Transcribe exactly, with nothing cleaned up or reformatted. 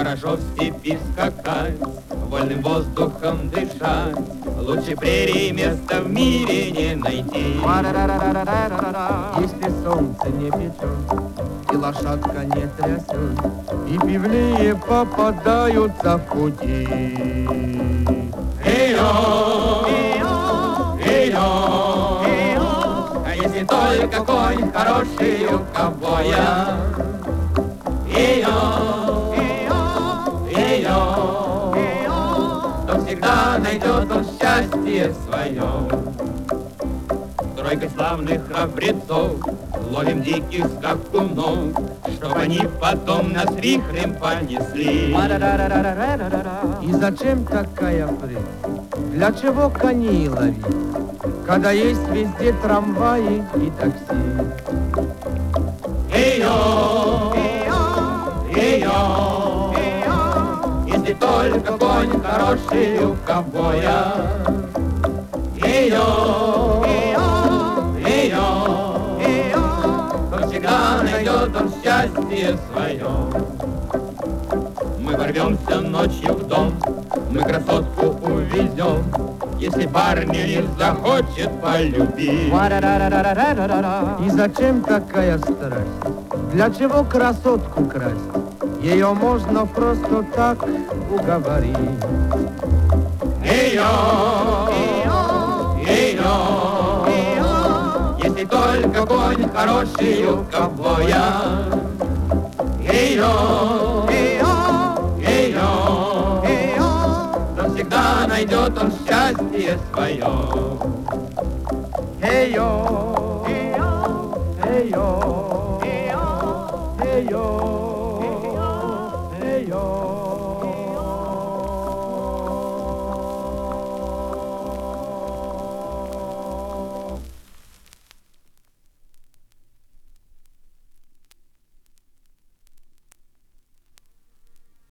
Хорошо в степи скакать, вольным воздухом дышать, лучше прерий места в мире не найти. Если солнце не печет, и лошадка не трясет, и пивные попадаются в пути. Эй-о, эй-о, а если только конь хороший у ковбоя. Эй-о, эй-о, то всегда найдет он счастье свое. Тройкой славных храбрецов ловим диких скакунов, чтоб они потом нас вихрем понесли. И зачем такая прыть? Для чего коней ловить, когда есть везде трамваи и такси? Эй-о, эй-о, если только конь хороший у ковбоя. Эй-о, эй-о, то всегда найдет он счастье свое. Мы ворвемся ночью в дом, мы красотку увезем, если парня не захочет полюбить. И зачем такая страсть? Для чего красотку красть? Ее можно просто так уговорить. Эй-о, эй-о, если только конь хороший у ковбоя. Эй-о, эй-о, то всегда найдет он счастье свое. Эй-о, эй-о, эй-о, эй-о.